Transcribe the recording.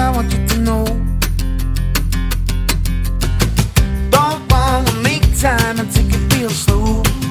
I want you to know. Don't wanna make time and take it real slow.